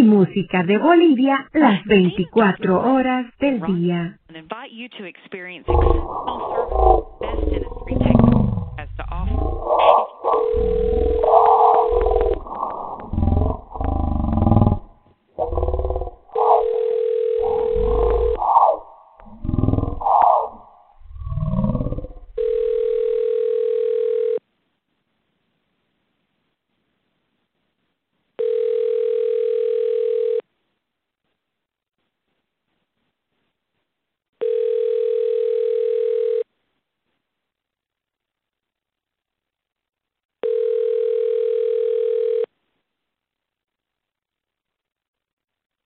música de Bolivia las 24 horas del día. And invite you to experience exceptional service, best dentistry techniques has to offer.